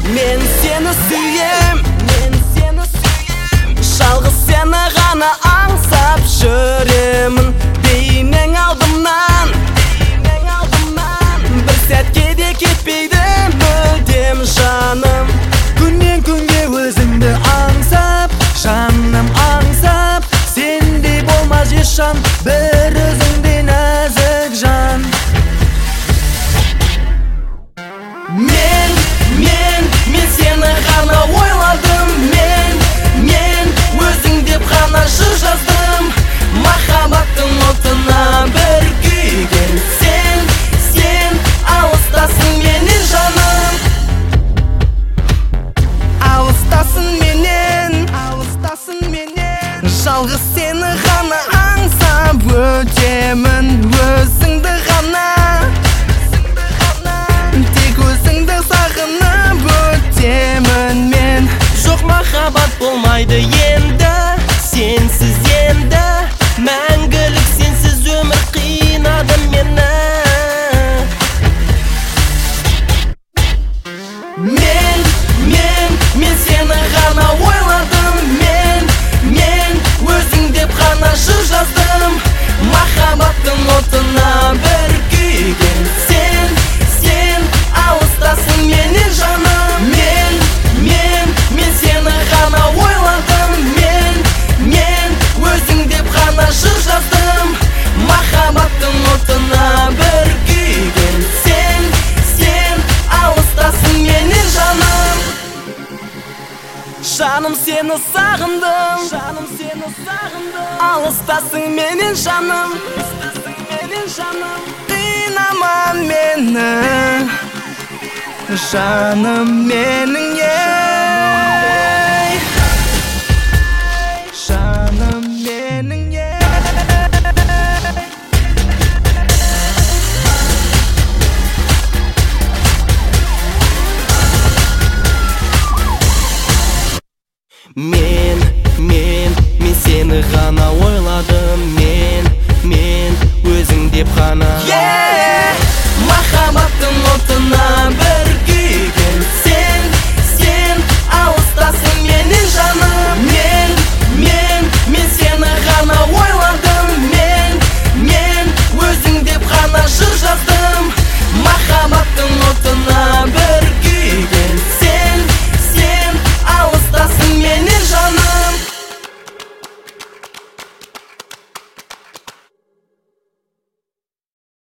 Men seni suyem, жалғыз seni ғана аңсап жүремін. Бейнең алдымнан, бір сәтке де кетпейді мүлдем жаным. Күннен күнге өзіңді аңсап, жаным аңсап, сендей болмас ешжан, бір өзіңдей нәзік жан. Мен сені ғана ойладым, мен өзің деп ғана жыр жаздым. Махаббаттың отына бір күйген сен алыстасың менен жаным. Алыстасың менен, жалғыз сені ғана аңсап өтемін. Өзіңді ғана, тек өзіңді сағынып өтемін мен. Жоқ махаббат болмайды енді, сенсіз енді. Мәңгілік сенсіз өмір қинады мені. Мен сені ғана ойладым, мен өзің деп ғана жыр жаздым. Махаббаттың отына бір күйген сен алыстасың менен жаным. Мен сені ғана ойладым, мен өзің деп ғана жыр жаздым. Махаббаттың отына бір күйген сен алыстасың менен жаным. Жаным сені сағындым, алыстасың менен жаным. Қинама мені, жаным менің